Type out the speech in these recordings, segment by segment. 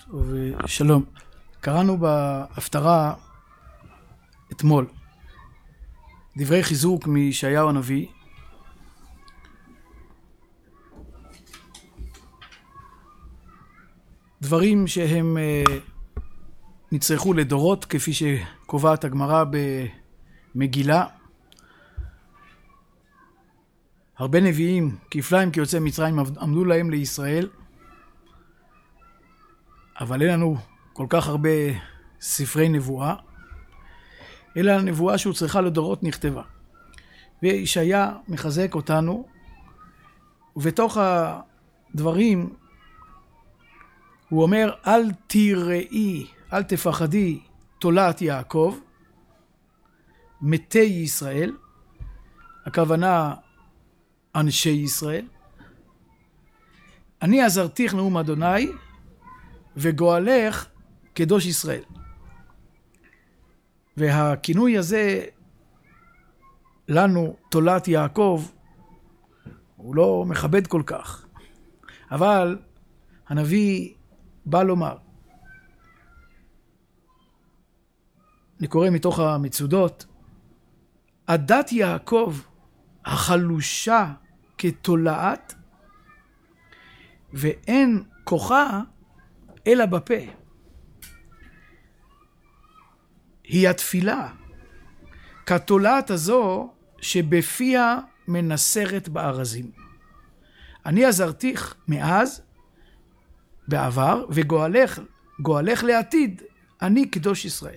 ושלום. קראנו בהפטרה אתמול דברי חיזוק מישעיהו הנביא, דברים שהם נצרכו לדורות, כפי שקובעת הגמרא במגילה. הרבה נביאים כפליים כיוצאי מצרים עמדו להם לישראל, אבל אין לנו כל כך הרבה ספרי נבואה, אלא הנבואה שהוא צריכה לדורות נכתבה. וישעיה מחזק אותנו, ובתוך הדברים הוא אומר, אל תיראי, אל תפחדי תולעת יעקב, מתי ישראל, הכוונה אנשי ישראל. אני עזרתיך נאום אדוני, וגואלך קדוש ישראל. והכינוי הזה לנו, תולעת יעקב, הוא לא מכבד כל כך. אבל הנביא בא לומר, אני קורא מתוך המצודות, עדת יעקב החלושה כתולעת, ואין כוחה אלא בפה. היא התפילה, כתולעת הזו שבפיה מנסרת בארזים. אני עזרתיך מאז, בעבר, וגואלך לעתיד, אני קדוש ישראל.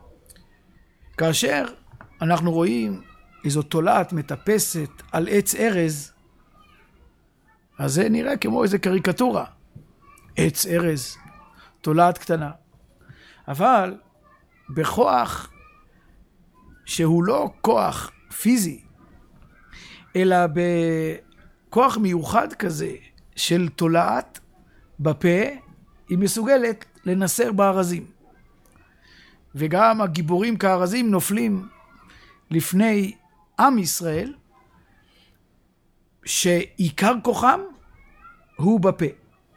כאשר אנחנו רואים איזו תולעת מטפסת על עץ ארז, אז זה נראה כמו איזו קריקטורה. עץ ארז, תולעת קטנה. אבל בכוח שהוא לא כוח פיזי, אלא בכוח מיוחד כזה של תולעת בפה, היא מסוגלת לנסר בארזים. וגם הגיבורים כארזים נופלים לפני עם ישראל, שעיקר כוחם הוא בפה.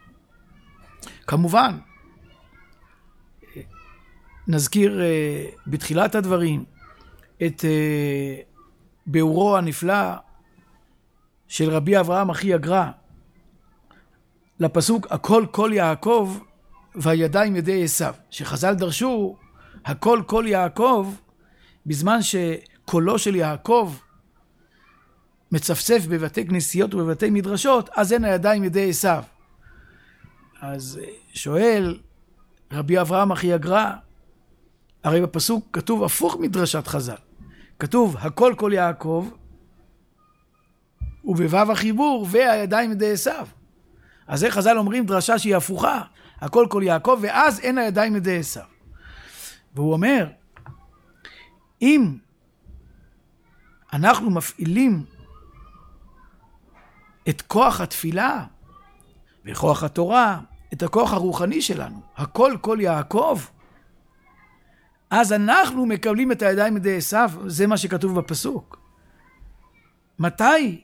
כמובן, נזכיר בתחילת הדברים את ביאורו הנפלא של רבי אברהם אחי הגר"א, לפסוק הכל כל יעקב והידיים ידי עשיו, שחז"ל דרשו הכל כל יעקב, בזמן שקולו של יעקב מצפצף בבתי כנסיות ובבתי מדרשות, אז אין הידיים ידי עשיו. אז שואל רבי אברהם אחי הגר"א, הרי בפסוק כתוב הפוך מדרשת חז"ל, כתוב הכל כל יעקב ובו"ב החיבור והידיים ידי עשיו. אז איך חז"ל אומרים דרשה שהיא הפוכה, הכל כל יעקב ואז אין הידיים ידי עשיו. והוא אומר, אם אנחנו מפעילים את כוח התפילה וכוח התורה, את הכוח הרוחני שלנו, הכל כל יעקב, אז אנחנו מקבלים את הידיים ידי עשיו. זה מה שכתוב בפסוק. מתי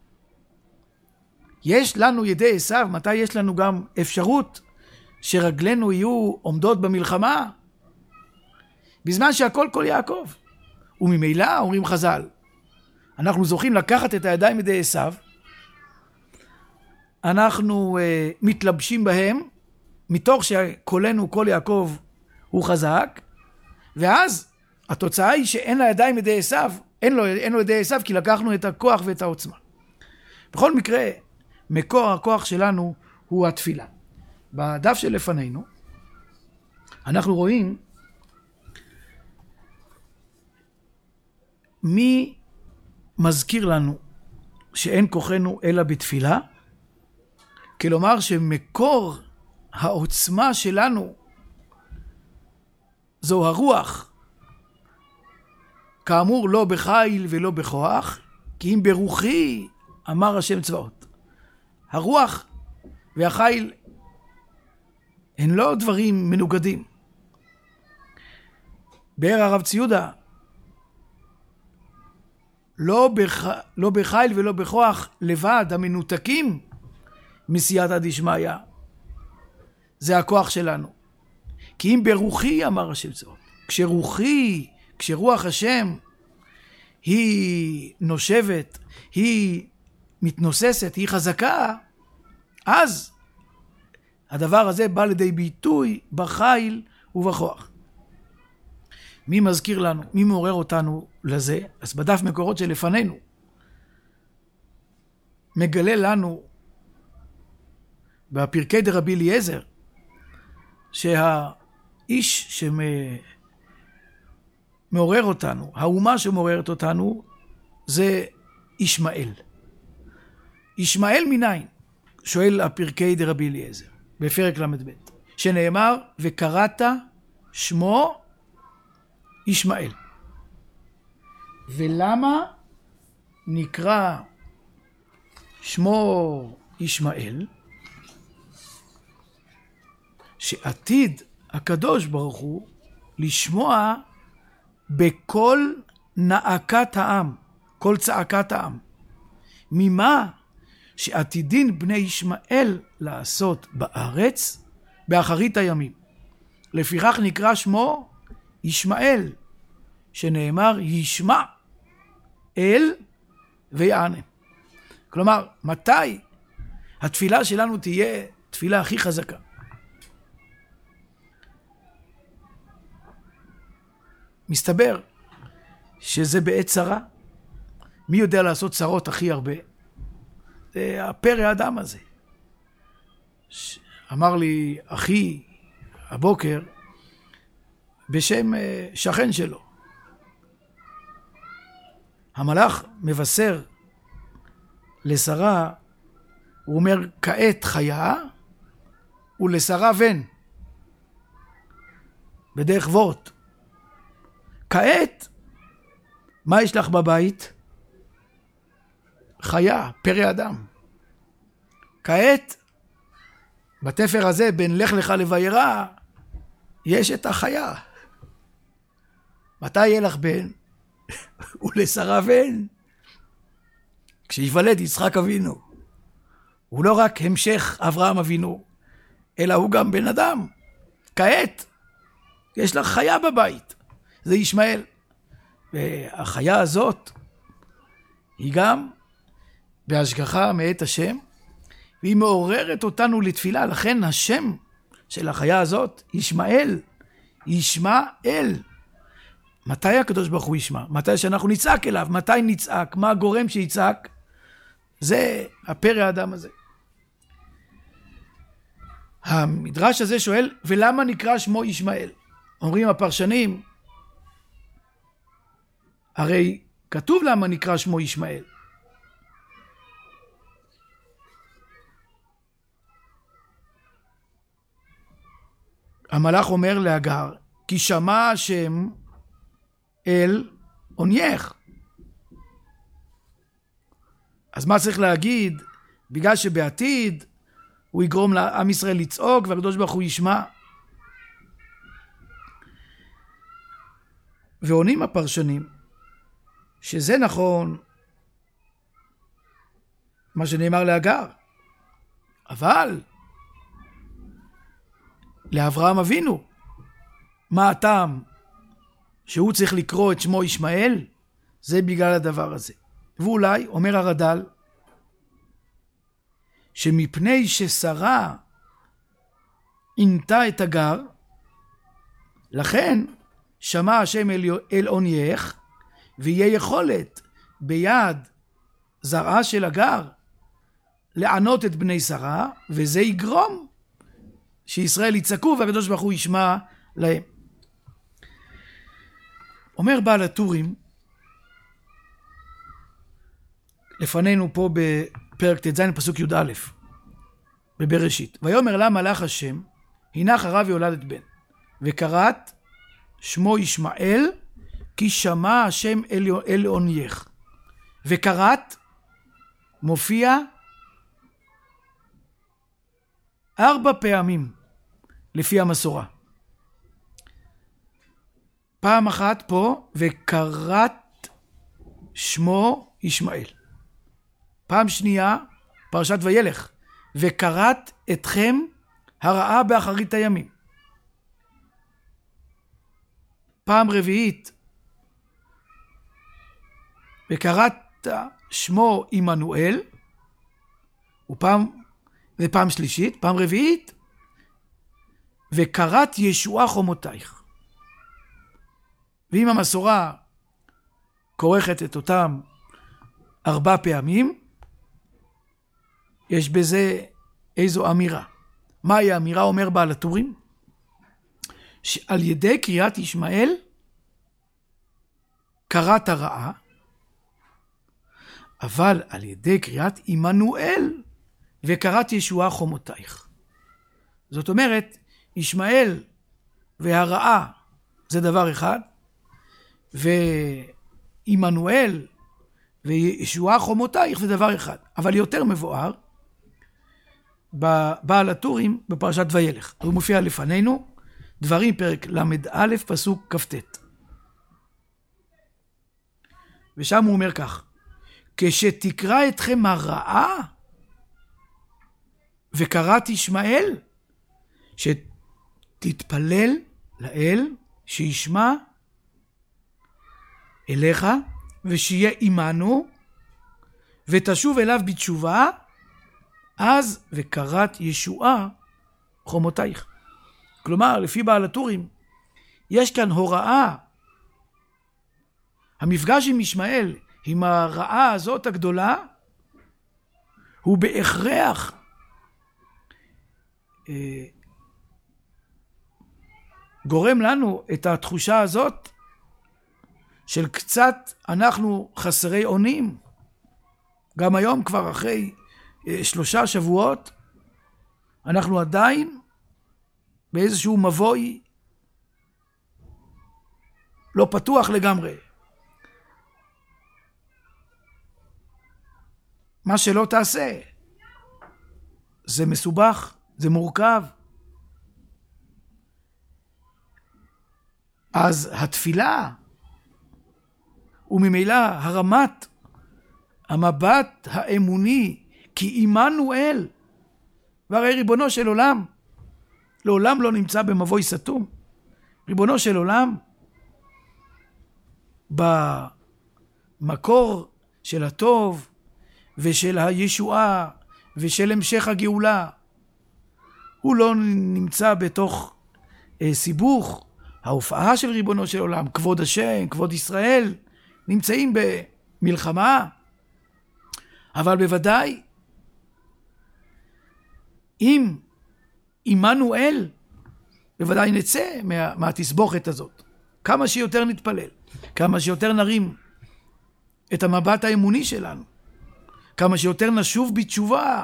יש לנו ידי עשיו? מתי יש לנו גם אפשרות שרגלינו יהיו עומדות במלחמה? בזמן שהכל כל יעקב. וממילא אומרים חז"ל, אנחנו זוכים לקחת את הידיים ידי עשיו, אנחנו מתלבשים בהם, מתוך שקולנו כל יעקב הוא חזק, ואז התוצאה היא שאין לידיים ידי עשיו, אין לו ידי עשיו, כי לקחנו את הכוח ואת העוצמה. בכל מקרה, מקור הכוח שלנו הוא התפילה. בדף שלפנינו, אנחנו רואים מי מזכיר לנו שאין כוחנו אלא בתפילה, כלומר שמקור העוצמה שלנו זו הרוח. כאמור לא בחיל ולא בכוח, כי אם ברוחי אמר השם צבאות. הרוח והחיל הן לא דברים מנוגדים. באר הרב ציודה, לא בחיל ולא בכוח לבד המנותקים מסייעתא דשמיא, זה הכוח שלנו. כי אם ברוחי, אמר השם צבאות, כשרוחי, כשרוח השם היא נושבת, היא מתנוססת, היא חזקה, אז הדבר הזה בא לידי ביטוי בחיל ובכוח. מי מזכיר לנו? מי מעורר אותנו לזה? אז בדף מקורות שלפנינו מגלה לנו בפרקי דרבי אליעזר שהאיש שמעורר אותנו, האומה שמעוררת אותנו, זה ישמעאל. ישמעאל מניין? שואל הפרקי דרבי אליעזר בפרק ל"ב, שנאמר וקראת שמו ישמעאל. ולמה נקרא שמו ישמעאל? שעתיד הקדוש ברוך הוא לשמוע בכל נאקת העם, כל צעקת העם. ממה שעתידין בני ישמעאל לעשות בארץ באחרית הימים. לפיכך נקרא שמו ישמעאל, שנאמר ישמע אל ויענה. כלומר, מתי התפילה שלנו תהיה תפילה הכי חזקה? מסתבר שזה בעת צרה. מי יודע לעשות צרות הכי הרבה? זה הפרא האדם הזה. אמר לי אחי הבוקר בשם שכן שלו, המלאך מבשר לשרה, הוא אומר כעת חיה ולשרה בן, בדרך וורט. כעת מה יש לך בבית? חיה, פרא אדם. כעת בתפר הזה בין לך לך לביירה יש את החיה. מתי יהיה לך בן? ולשרה בן? כשיוולד יצחק אבינו. הוא לא רק המשך אברהם אבינו, אלא הוא גם בן אדם. כעת יש לך חיה בבית, זה ישמעאל. והחיה הזאת היא גם בהשגחה מאת השם, והיא מעוררת אותנו לתפילה. לכן השם של החיה הזאת ישמעאל, ישמעאל. מתי הקדוש ברוך הוא ישמע? מתי שאנחנו נצעק אליו? מתי נצעק? מה הגורם שיצעק? זה הפרא האדם הזה. המדרש הזה שואל, ולמה נקרא שמו ישמעאל? אומרים הפרשנים, הרי כתוב למה נקרא שמו ישמעאל. המלאך אומר להגר, כי שמע השם אל עונייך. אז מה צריך להגיד? בגלל שבעתיד הוא יגרום לעם ישראל לצעוק והקדוש ברוך הוא ישמע. ועונים הפרשנים שזה נכון מה שנאמר להגר, אבל לאברהם אבינו מה הטעם שהוא צריך לקרוא את שמו ישמעאל? זה בגלל הדבר הזה. ואולי אומר הרד"ל שמפני ששרה עינתה את הגר, לכן שמע השם אל עונייך, ויהיה יכולת ביד זרעה של הגר לענות את בני שרה, וזה יגרום שישראל יצעקו והקדוש ברוך הוא ישמע להם. אומר בעל הטורים לפנינו פה בפרק ט"ז פסוק י"א בבראשית, ויאמר לה מלאך השם הנה חרה ויולדת בן, וקראת שמו ישמעאל כי שמע השם אל עונייך. וקראת מופיע 4 פעמים לפי המסורה. פעם אחת פה וקראת שמו ישמעאל. פעם שנייה פרשת וילך, וקראת אתכם הרעה באחרית הימים. פעם רביעית, וקראת שמו עמנואל, ופעם שלישית, פעם רביעית, וקראת ישועה חומותייך. ואם המסורה כורכת את אותם 4 פעמים, יש בזה איזו אמירה. מהי האמירה? אומר בעל הטורים? שעל ידי קריאת ישמעאל קראת הרעה, אבל על ידי קריאת עמנואל וקראת ישועה חומותייך. זאת אומרת, ישמעאל והרעה זה דבר אחד, ועמנואל וישועה חומותייך זה דבר אחד. אבל יותר מבואר בבעל הטורים בפרשת וילך. הוא מופיע לפנינו, דברים פרק למד א' פסוק כ"ט. ושם הוא אומר כך: כשתקרא אתכם הרעה וקראת ישמעאל, שתתפלל לאל שישמע אליך ושיהיה עמנו ותשוב אליו בתשובה, אז וקראת ישועה חומותייך. כלומר, לפי בעל הטורים, יש כאן הוראה. המפגש עם ישמעאל, עם הרעה הזאת הגדולה, הוא בהכרח גורם לנו את התחושה הזאת של קצת אנחנו חסרי אונים. גם היום כבר אחרי 3 שבועות, אנחנו עדיין באיזשהו מבוי לא פתוח לגמרי. מה שלא תעשה, זה מסובך, זה מורכב. אז התפילה, וממילא הרמת המבט האמוני, כי עמנואל, והרי ריבונו של עולם, לעולם לא נמצא במבוי סתום. ריבונו של עולם, במקור של הטוב, ושל הישועה, ושל המשך הגאולה, הוא לא נמצא בתוך סיבוך. ההופעה של ריבונו של עולם, כבוד השם, כבוד ישראל, נמצאים במלחמה, אבל בוודאי, אם עמנואל, בוודאי נצא מהתסבוכת הזאת. כמה שיותר נתפלל, כמה שיותר נרים את המבט האמוני שלנו, כמה שיותר נשוב בתשובה,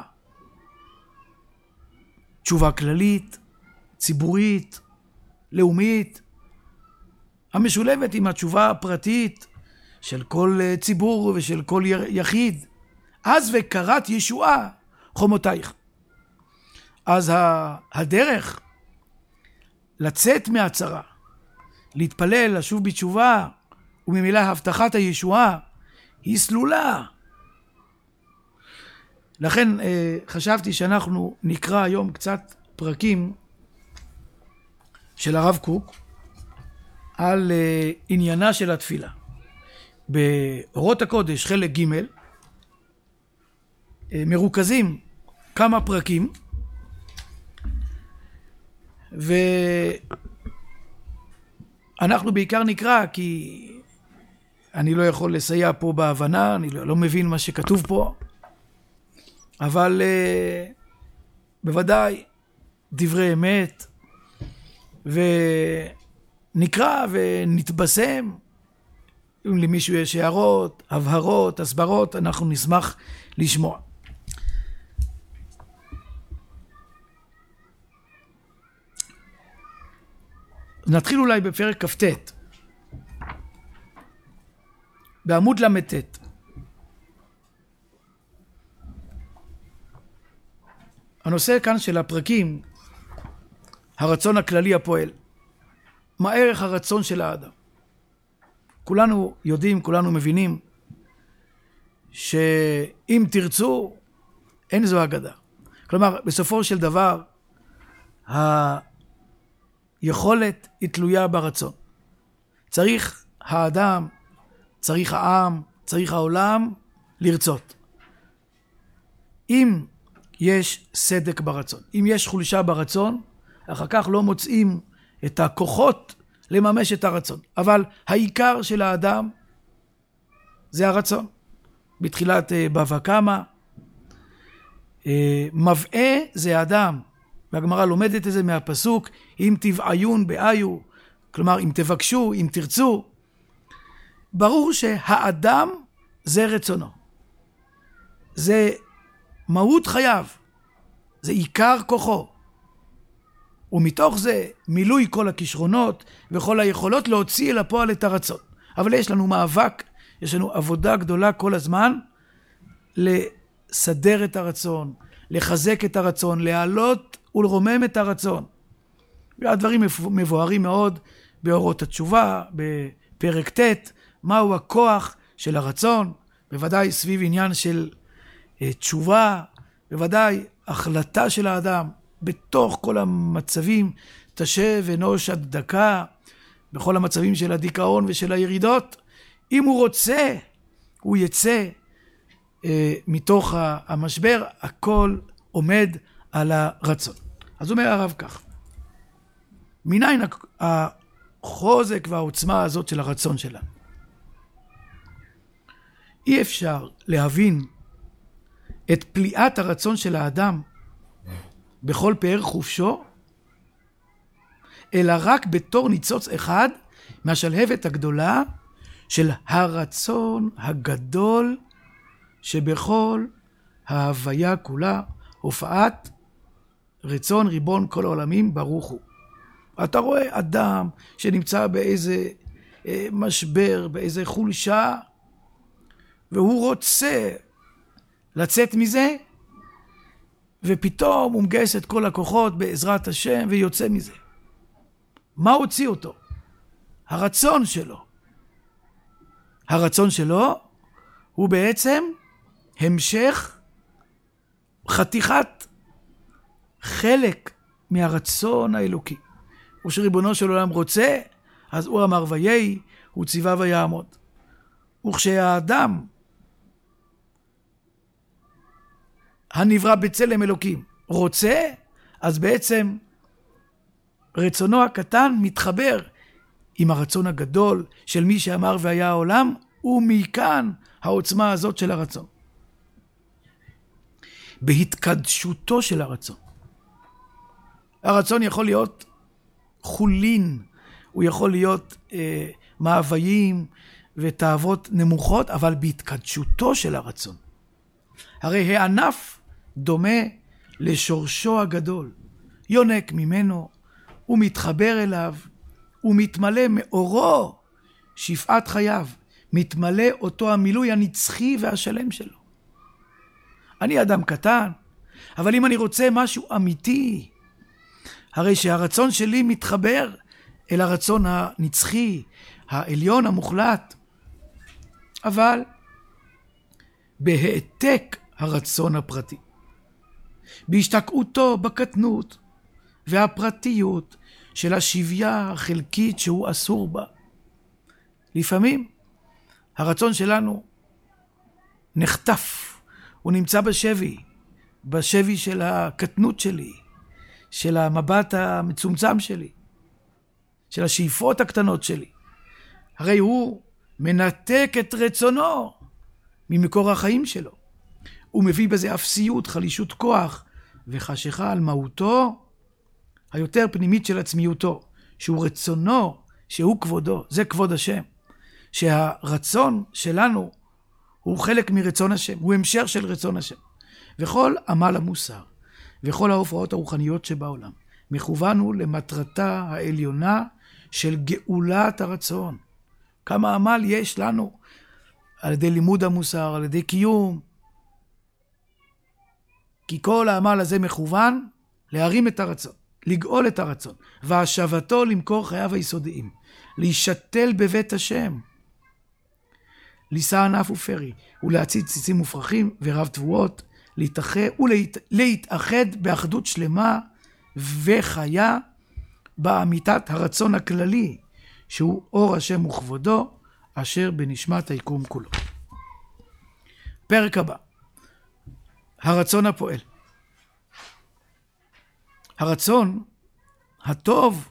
תשובה כללית, ציבורית, לאומית, המשולבת עם התשובה הפרטית של כל ציבור ושל כל יחיד. אז וקראת ישועה חומותייך. אז הדרך לצאת מהצרה, להתפלל, לשוב בתשובה, וממילא הבטחת הישועה, היא סלולה. לכן חשבתי שאנחנו נקרא היום קצת פרקים של הרב קוק על עניינה של התפילה. באורות הקודש חלק ג' מרוכזים כמה פרקים, ואנחנו בעיקר נקרא כי אני לא יכול לסייע פה בהבנה, אני לא מבין מה שכתוב פה, אבל בוודאי דברי אמת, ונקרא ונתבשם. אם למישהו יש הערות, הבהרות, הסברות, אנחנו נשמח לשמוע. נתחיל אולי בפרק כ"ט, בעמוד למ"ט. הנושא כאן של הפרקים, הרצון הכללי הפועל. מה ערך הרצון של האדם? כולנו יודעים, כולנו מבינים, שאם תרצו, אין זו אגדה. כלומר, בסופו של דבר, היכולת היא תלויה ברצון. צריך האדם, צריך העם, צריך העולם לרצות. אם יש סדק ברצון, אם יש חולשה ברצון, אחר כך לא מוצאים את הכוחות לממש את הרצון. אבל העיקר של האדם זה הרצון. בתחילת בבא קמא, מבעה זה האדם. והגמרא לומדת את זה מהפסוק, אם תבעיון באיו, כלומר אם תבקשו, אם תרצו. ברור שהאדם זה רצונו. זה מהות חייו. זה עיקר כוחו. ומתוך זה מילוי כל הכישרונות וכל היכולות להוציא אל הפועל את הרצון. אבל יש לנו מאבק, יש לנו עבודה גדולה כל הזמן לסדר את הרצון, לחזק את הרצון, להעלות ולרומם את הרצון. והדברים מבוארים מאוד באורות התשובה, בפרק ט', מהו הכוח של הרצון, בוודאי סביב עניין של תשובה, בוודאי החלטה של האדם, בתוך כל המצבים, תשב אנוש עד דקה, בכל המצבים של הדיכאון ושל הירידות, אם הוא רוצה, הוא יצא מתוך המשבר, הכל עומד על הרצון. אז אומר הרב כך, מניין החוזק והעוצמה הזאת של הרצון שלנו? אי אפשר להבין את פליאת הרצון של האדם בכל פאר חופשו, אלא רק בתור ניצוץ אחד מהשלהבת הגדולה של הרצון הגדול שבכל ההוויה כולה, הופעת רצון ריבון כל העולמים ברוך הוא. אתה רואה אדם שנמצא באיזה משבר, באיזה חולשה, והוא רוצה לצאת מזה, ופתאום הוא מגייס את כל הכוחות בעזרת השם ויוצא מזה. מה הוציא אותו? הרצון שלו. הרצון שלו הוא בעצם המשך חתיכת חלק מהרצון האלוקי. ושריבונו של עולם רוצה, אז הוא אמר ויהי, הוא ציווה ויעמוד. וכשהאדם הנברא בצלם אלוקים רוצה, אז בעצם רצונו הקטן מתחבר עם הרצון הגדול של מי שאמר והיה העולם, ומכאן העוצמה הזאת של הרצון. בהתקדשותו של הרצון. הרצון יכול להיות חולין, הוא יכול להיות מאוויים ותאוות נמוכות, אבל בהתקדשותו של הרצון. הרי הענף דומה לשורשו הגדול, יונק ממנו, הוא מתחבר אליו, הוא מתמלא מאורו, שפעת חייו, מתמלא אותו המילוי הנצחי והשלם שלו. אני אדם קטן, אבל אם אני רוצה משהו אמיתי, הרי שהרצון שלי מתחבר אל הרצון הנצחי, העליון, המוחלט. אבל בהעתק הרצון הפרטי, בהשתקעותו בקטנות והפרטיות של השביה החלקית שהוא אסור בה. לפעמים הרצון שלנו נחטף, הוא נמצא בשבי של הקטנות שלי, של המבט המצומצם שלי, של השאיפות הקטנות שלי. הרי הוא מנתק את רצונו ממקור החיים שלו. הוא מביא בזה אפסיות, חלישות כוח וחשיכה על מהותו היותר פנימית של עצמיותו, שהוא רצונו, שהוא כבודו, זה כבוד השם. שהרצון שלנו הוא חלק מרצון השם, הוא המשך של רצון השם. וכל עמל המוסר וכל ההופעות הרוחניות שבעולם מכוון הוא למטרתה העליונה של גאולת הרצון. כמה עמל יש לנו על ידי לימוד המוסר, על ידי קיום. כי כל העמל הזה מכוון להרים את הרצון, לגאול את הרצון, והשבתו למכור חייו היסודיים, להישתל בבית השם, לישא ענף ופרי, ולהציץ ציצים מופרכים ורב תבואות, להתאחד באחדות שלמה וחיה באמיתת הרצון הכללי, שהוא אור השם וכבודו, אשר בנשמת היקום כולו. פרק הבא, הרצון הפועל. הרצון הטוב,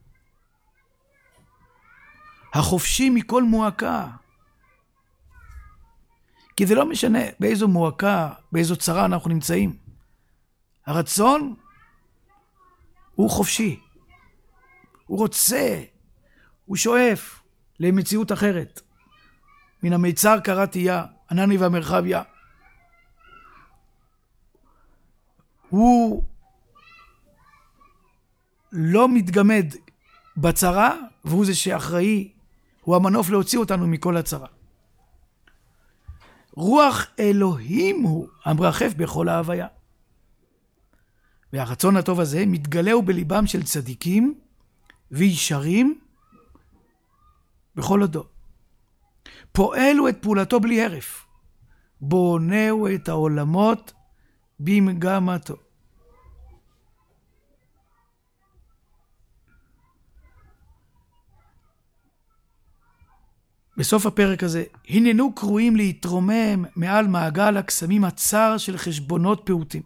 החופשי מכל מועקה. כי זה לא משנה באיזו מועקה, באיזו צרה אנחנו נמצאים. הרצון הוא חופשי. הוא רוצה, הוא שואף למציאות אחרת. מן המיצר קראתי יה, ענני והמרחב יה. הוא לא מתגמד בצרה, והוא זה שאחראי, הוא המנוף להוציא אותנו מכל הצרה. רוח אלוהים הוא המרחף בכל ההוויה. והרצון הטוב הזה מתגלהו בליבם של צדיקים וישרים בכל הדור. פועלו את פעולתו בלי הרף, בונהו את העולמות במגמתו. בסוף הפרק הזה, הננו קרואים להתרומם מעל מעגל הקסמים הצר של חשבונות פעוטים.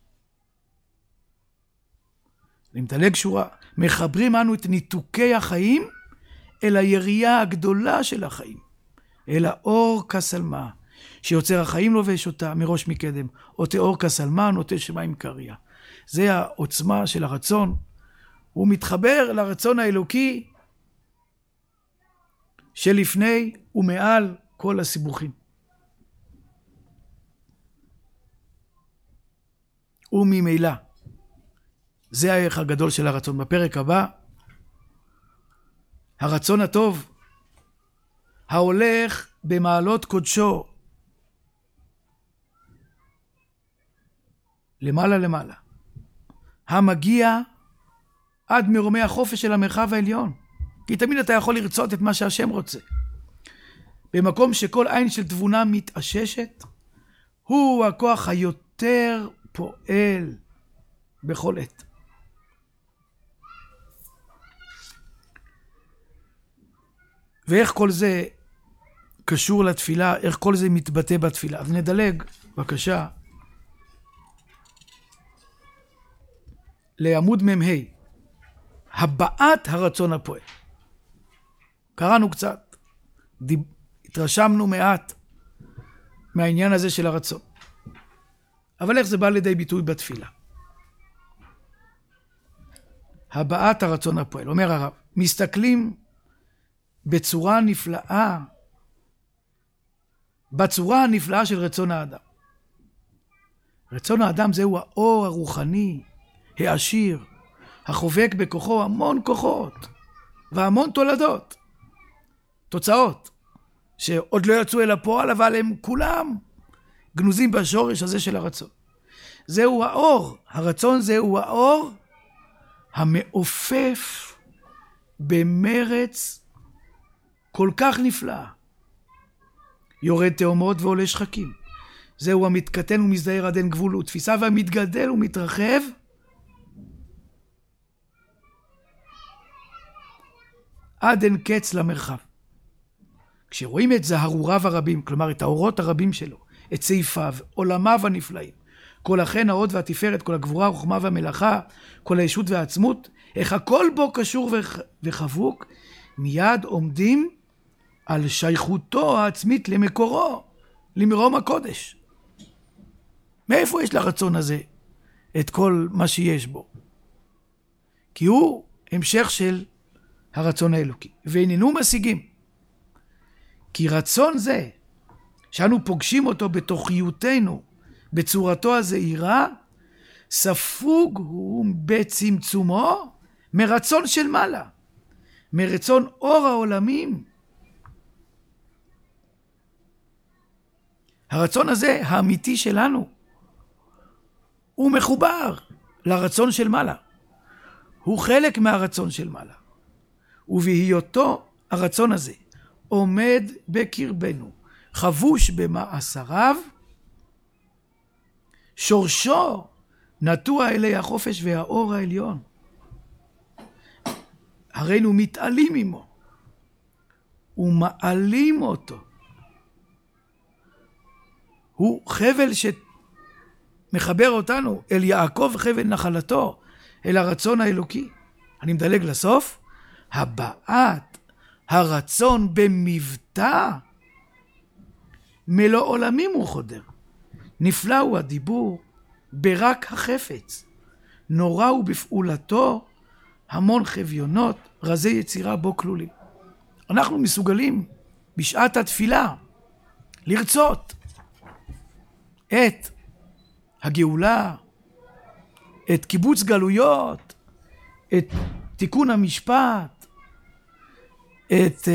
אני מדלג שורה, מחברים אנו את ניתוקי החיים אל הירייה הגדולה של החיים, אל האור כסלמה, שיוצר החיים לובש אותה מראש מקדם, או תאור כסלמה נוטה שמיים קריה. זה העוצמה של הרצון, הוא מתחבר לרצון האלוקי, שלפני ומעל כל הסיבוכים. וממילא, זה הערך הגדול של הרצון. בפרק הבא, הרצון הטוב, ההולך במעלות קודשו, למעלה למעלה, המגיע עד מרומי החופש של המרחב העליון. כי תמיד אתה יכול לרצות את מה שהשם רוצה. במקום שכל עין של תבונה מתאששת, הוא הכוח היותר פועל בכל עת. ואיך כל זה קשור לתפילה, איך כל זה מתבטא בתפילה. אז נדלג, בבקשה, לעמוד מ"ה, הבעת הרצון הפועל. קראנו קצת, התרשמנו מעט מהעניין הזה של הרצון. אבל איך זה בא לידי ביטוי בתפילה? הבעת הרצון הפועל. אומר הרב, מסתכלים בצורה נפלאה, בצורה הנפלאה של רצון האדם. רצון האדם זהו האור הרוחני, העשיר, החובק בכוחו המון כוחות והמון תולדות. תוצאות שעוד לא יצאו אל הפועל, אבל הם כולם גנוזים בשורש הזה של הרצון. זהו האור, הרצון זהו האור המעופף במרץ כל כך נפלאה. יורד תאומות ועולה שחקים. זהו המתקטן ומזדהר עד אין גבול ותפיסה, והמתגדל ומתרחב עד אין קץ למרחב. כשרואים את זהרוריו הרבים, כלומר את האורות הרבים שלו, את סעיפיו, עולמיו הנפלאים, כל החן, ההוד והתפארת, כל הגבורה, החוכמה והמלאכה, כל הישות והעצמות, איך הכל בו קשור וחבוק, מיד עומדים על שייכותו העצמית למקורו, למרום הקודש. מאיפה יש לרצון הזה את כל מה שיש בו? כי הוא המשך של הרצון האלוקי, ואיננו משיגים. כי רצון זה, שאנו פוגשים אותו בתוכיותנו, בצורתו הזהירה, ספוג הוא בצמצומו מרצון של מעלה, מרצון אור העולמים. הרצון הזה, האמיתי שלנו, הוא מחובר לרצון של מעלה. הוא חלק מהרצון של מעלה. ובהיותו הרצון הזה עומד בקרבנו, חבוש במעשריו, שורשו נטוע אלי החופש והאור העליון. הרינו מתעלים עמו ומעלים אותו. הוא חבל שמחבר אותנו אל יעקב חבל נחלתו, אל הרצון האלוקי. אני מדלג לסוף. הבעת הרצון במבטא מלוא עולמים הוא חודר. נפלא הוא הדיבור ברק החפץ. נורא הוא בפעולתו המון חביונות, רזי יצירה בו כלולים. אנחנו מסוגלים בשעת התפילה לרצות את הגאולה, את קיבוץ גלויות, את תיקון המשפט, את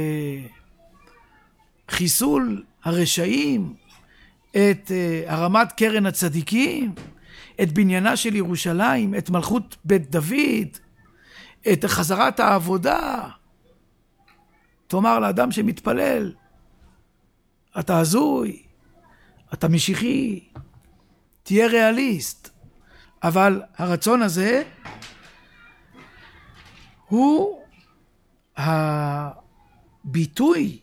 חיסול הרשעים, את הרמת קרן הצדיקים, את בניינה של ירושלים, את מלכות בית דוד, את חזרת העבודה. תאמר לאדם שמתפלל, אתה הזוי, אתה משיחי, תהיה ריאליסט. אבל הרצון הזה הוא הביטוי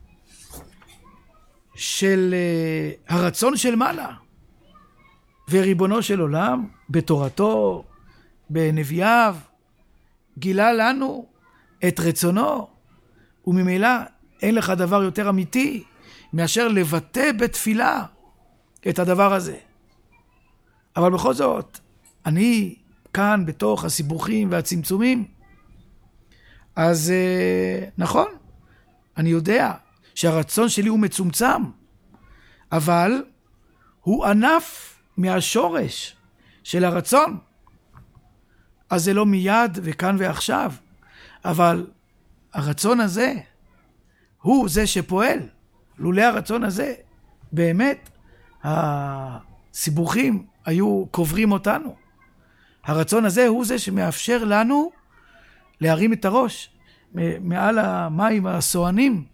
של הרצון של מעלה. וריבונו של עולם בתורתו, בנביאיו, גילה לנו את רצונו, וממילא אין לך דבר יותר אמיתי מאשר לבטא בתפילה את הדבר הזה. אבל בכל זאת, אני כאן בתוך הסיבוכים והצמצומים, אז נכון, אני יודע שהרצון שלי הוא מצומצם, אבל הוא ענף מהשורש של הרצון. אז זה לא מיד וכאן ועכשיו, אבל הרצון הזה הוא זה שפועל. לולא הרצון הזה, באמת הסיבוכים היו קוברים אותנו. הרצון הזה הוא זה שמאפשר לנו להרים את הראש מעל המים הסוענים,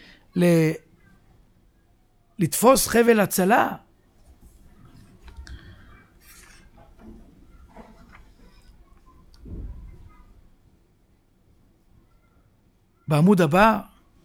לתפוס חבל הצלה. בעמוד הבא,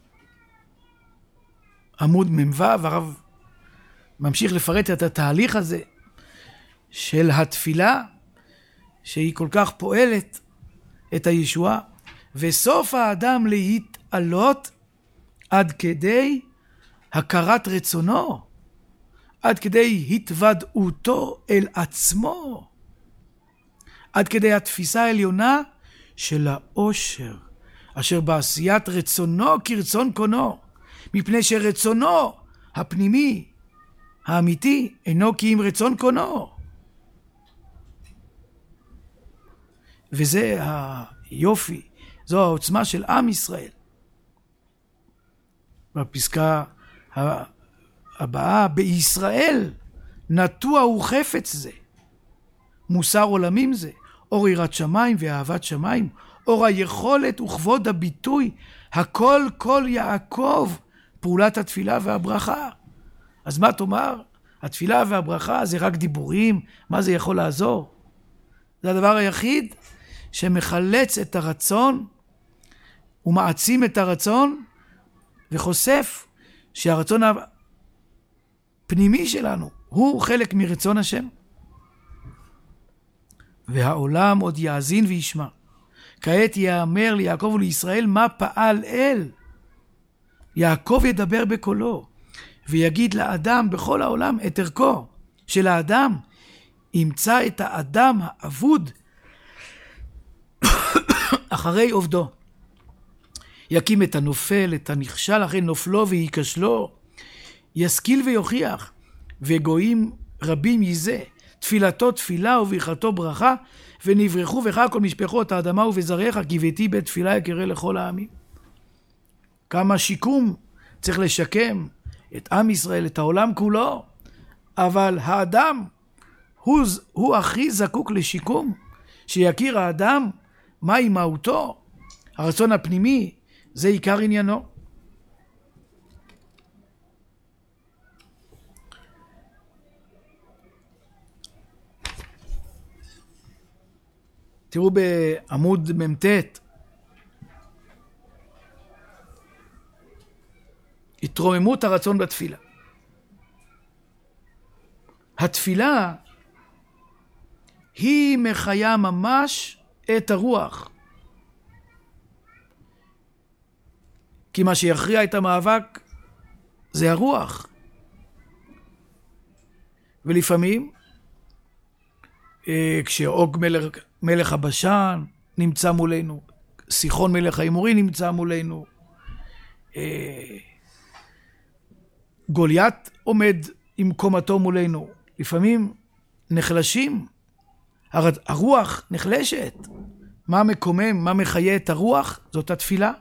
עמוד מ"ו, הרב ממשיך לפרט את התהליך הזה של התפילה, שהיא כל כך פועלת את הישועה, וסוף האדם להתעלות עד כדי הכרת רצונו, עד כדי התוודעותו אל עצמו, עד כדי התפיסה העליונה של האושר, אשר בעשיית רצונו כרצון קונו, מפני שרצונו הפנימי, האמיתי, אינו כי אם רצון קונו. וזה היופי, זו העוצמה של עם ישראל. בפסקה הבאה, בישראל נטוע הוא חפץ זה, מוסר עולמים זה, אור יראת שמיים ואהבת שמיים, אור היכולת וכבוד הביטוי, הכל כל יעקב, פעולת התפילה והברכה. אז מה תאמר? התפילה והברכה זה רק דיבורים, מה זה יכול לעזור? זה הדבר היחיד שמחלץ את הרצון, ומעצים את הרצון, וחושף שהרצון הפנימי שלנו הוא חלק מרצון השם. והעולם עוד יאזין וישמע. כעת יאמר ליעקב ולישראל מה פעל אל. יעקב ידבר בקולו, ויגיד לאדם בכל העולם את ערכו של האדם. ימצא את האדם האבוד אחרי עובדו. יקים את הנופל, את הנכשל אחרי נופלו ויקשלו. ישכיל ויוכיח, וגויים רבים יזה. תפילתו תפילה וברכתו ברכה, ונברחו בך כל משפחות האדמה ובזרעך, כי ביתי בית תפילה יקרא לכל העמים. כמה שיקום צריך לשקם את עם ישראל, את העולם כולו, אבל האדם הוא הכי זקוק לשיקום, שיכיר האדם מהי מהותו, הרצון הפנימי, זה עיקר עניינו. תראו בעמוד מ"ט, התרוממות הרצון בתפילה. התפילה היא מחיה ממש את הרוח. כי מה שיכריע את המאבק זה הרוח. ולפעמים, כשאוג מלך הבשן נמצא מולנו, סיחון מלך האמורי נמצא מולנו, גוליית עומד עם קומתו מולנו, לפעמים נחלשים, הרוח נחלשת. מה מקומם, מה מחיה את הרוח? זאת התפילה.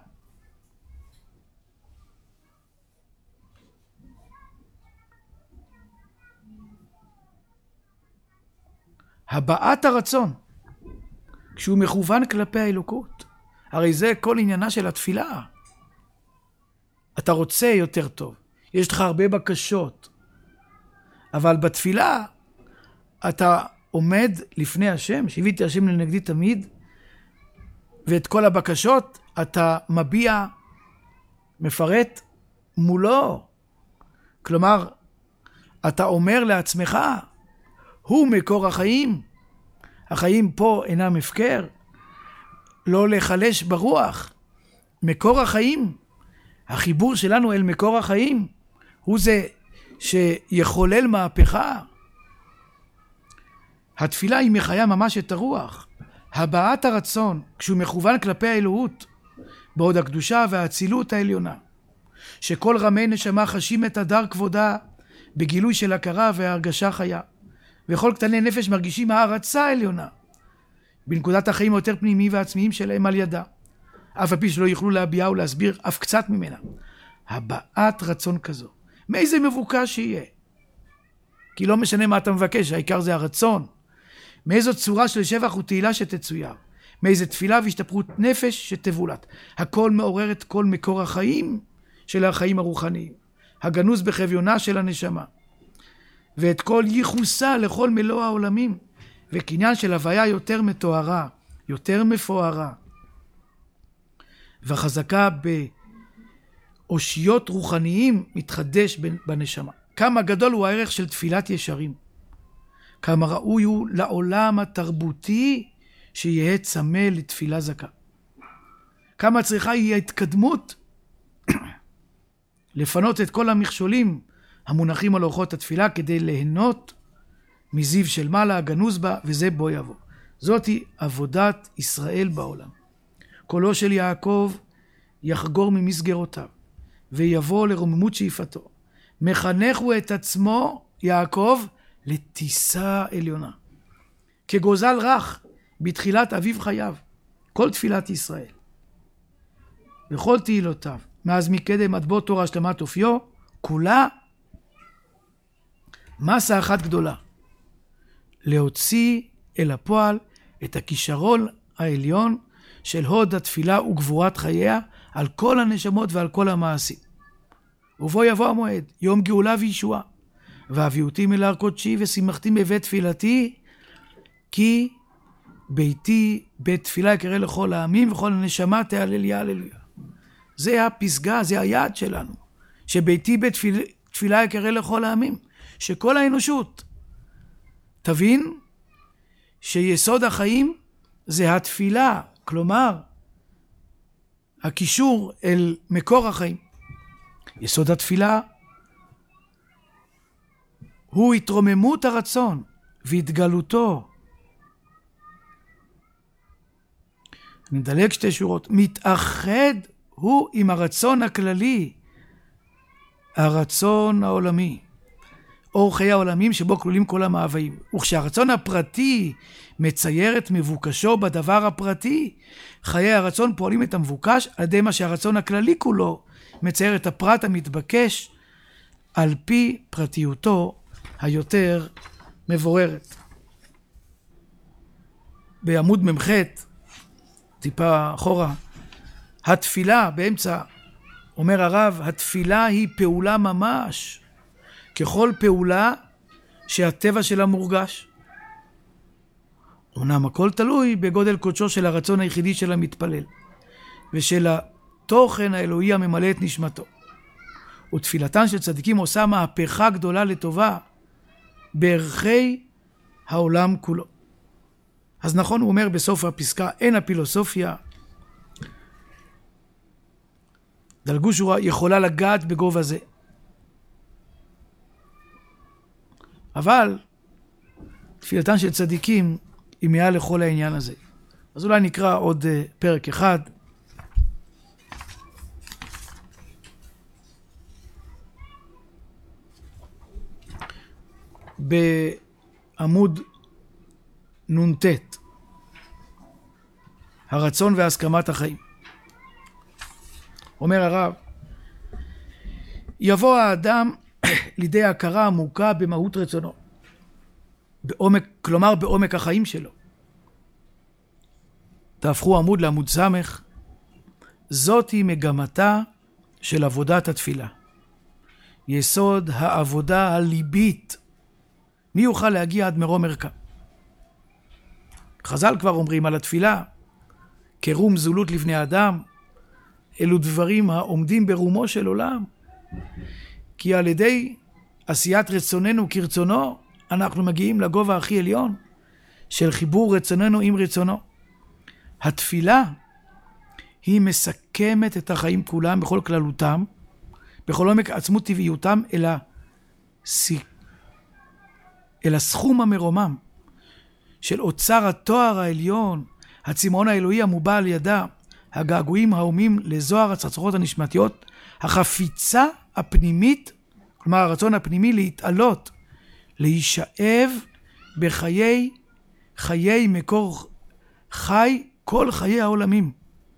הבעת הרצון, כשהוא מכוון כלפי האלוקות, הרי זה כל עניינה של התפילה. אתה רוצה יותר טוב, יש לך הרבה בקשות, אבל בתפילה אתה עומד לפני השם, שיביתי השם לנגדי תמיד, ואת כל הבקשות אתה מביע, מפרט מולו. כלומר, אתה אומר לעצמך, הוא מקור החיים. החיים פה אינם הפקר, לא לחלש ברוח. מקור החיים, החיבור שלנו אל מקור החיים, הוא זה שיחולל מהפכה. התפילה היא מחיה ממש את הרוח. הבעת הרצון, כשהוא מכוון כלפי האלוהות, בעוד הקדושה והאצילות העליונה, שכל רמי נשמה חשים את הדר כבודה, בגילוי של הכרה והרגשה חיה. וכל קטני נפש מרגישים הערצה העליונה, בנקודת החיים היותר פנימי ועצמיים שלהם על ידה, אף על פי שלא יוכלו להביעה ולהסביר אף קצת ממנה. הבעת רצון כזו, מאיזה מבוקש שיהיה, כי לא משנה מה אתה מבקש, העיקר זה הרצון. מאיזו צורה של שבח ותהילה שתצויר, מאיזה תפילה והשתפרות נפש שתבולט. הכל מעורר את כל מקור החיים של החיים הרוחניים, הגנוז בחביונה של הנשמה, ואת כל ייחוסה לכל מלוא העולמים, וקניין של הוויה יותר מתוארה, יותר מפוארה, והחזקה באושיות רוחניים מתחדש בנשמה. כמה גדול הוא הערך של תפילת ישרים, כמה ראוי הוא לעולם התרבותי שיהיה צמא לתפילה זכה. כמה צריכה היא ההתקדמות לפנות את כל המכשולים המונחים על אורחות התפילה כדי ליהנות מזיו של מעלה הגנוז בה, וזה בו יבוא. זאת היא עבודת ישראל בעולם. קולו של יעקב יחגור ממסגרותיו ויבוא לרוממות שאיפתו. מחנך הוא את עצמו יעקב לטיסה עליונה, כגוזל רך בתחילת אביב חייו. כל תפילת ישראל וכל תהילותיו מאז מקדם עד בוא תור השלמת אופיו, כולה מסה אחת גדולה, להוציא אל הפועל את הכישרון העליון של הוד התפילה וגבורת חייה על כל הנשמות ועל כל המעשים. ובו יבוא המועד, יום גאולה וישועה, והביאותי אל הר קודשי ושימחתי בבית תפילתי, כי ביתי בית תפילה יקרא לכל העמים וכל הנשמה תהלל הללויה. זה הפסגה, זה היעד שלנו, שביתי בית תפילה יקרא לכל העמים, שכל האנושות תבין שיסוד החיים זה התפילה, כלומר הקישור אל מקור החיים. יסוד התפילה הוא התרוממות הרצון והתגלותו. אני מדלג שתי שורות. מתאחד הוא עם הרצון הכללי, הרצון העולמי, אור חיי העולמים שבו כלולים כל המאוויים. וכשהרצון הפרטי מצייר את מבוקשו בדבר הפרטי, חיי הרצון פועלים את המבוקש על ידי מה שהרצון הכללי כולו מצייר את הפרט המתבקש על פי פרטיותו היותר מבוררת. בעמוד מ"ח, טיפה אחורה, התפילה באמצע, אומר הרב, התפילה היא פעולה ממש, ככל פעולה שהטבע שלה מורגש. אמנם הכל תלוי בגודל קודשו של הרצון היחידי של המתפלל, ושל התוכן האלוהי הממלא את נשמתו. ותפילתן של צדיקים עושה מהפכה גדולה לטובה בערכי העולם כולו. אז נכון, הוא אומר בסוף הפסקה, אין הפילוסופיה, דלגו שורה, יכולה לגעת בגובה זה. אבל תפילתן של צדיקים היא מעל לכל העניין הזה. אז אולי נקרא עוד פרק אחד. בעמוד נ"ט, הרצון והסכמת החיים. אומר הרב, יבוא האדם לידי הכרה עמוקה במהות רצונו, כלומר בעומק החיים שלו. תהפכו עמוד לעמוד סמך. זאת היא מגמתה של עבודת התפילה, יסוד העבודה הליבית. מי יוכל להגיע עד מרום ערכה? חז"ל כבר אומרים על התפילה, קרום זולות לבני אדם, אלו דברים העומדים ברומו של עולם. כי על ידי עשיית רצוננו כרצונו, אנחנו מגיעים לגובה הכי עליון של חיבור רצוננו עם רצונו. התפילה היא מסכמת את החיים כולם בכל כללותם, בכל עומק עצמות טבעיותם, אל הסכום המרומם של אוצר התואר העליון, הצמאון האלוהי המובע על ידה, הגעגועים ההומים לזוהר הצרצרות הנשמתיות, החפיצה הפנימית, כלומר הרצון הפנימי להתעלות, להישאב חיי מקור חי כל חיי העולמים.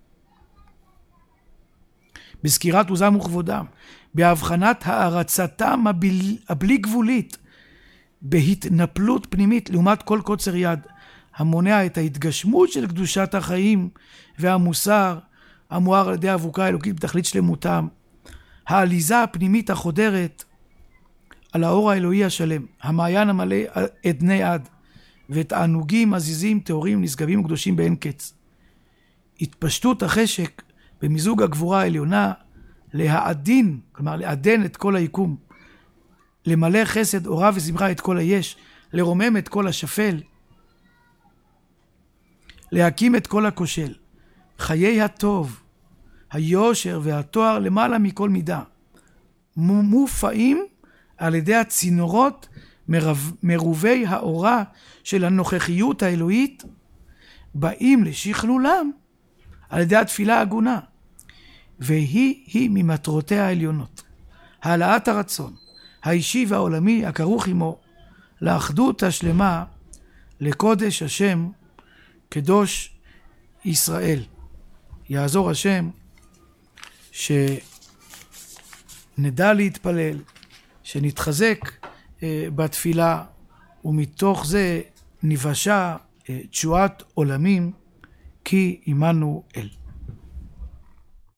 בסקירת עוזם וכבודם, בהבחנת הערצתם הבלי גבולית, בהתנפלות פנימית לעומת כל קוצר יד, המונע את ההתגשמות של קדושת החיים והמוסר המואר על ידי האבוקה האלוקית בתכלית שלמותם, העליזה הפנימית החודרת על האור האלוהי השלם, המעיין המלא עדני עד, ותענוגים עזיזים טהורים נשגבים וקדושים באין קץ. התפשטות החשק במיזוג הגבורה העליונה להעדין, כלומר לעדן את כל היקום, למלא חסד אורה ושמחה את כל היש, לרומם את כל השפל, להקים את כל הכושל, חיי הטוב, היושר והתואר למעלה מכל מידה, מופעים על ידי הצינורות מרובי האורה של הנוכחיות האלוהית, באים לשכלולם על ידי התפילה הגונה, והיא ממטרותיה העליונות, העלאת הרצון האישי והעולמי הכרוך עמו, לאחדות השלמה לקודש השם קדוש ישראל. יעזור השם שנדע להתפלל, שנתחזק בתפילה, ומתוך זה נבשע תשועת עולמים, כי עמנו אל.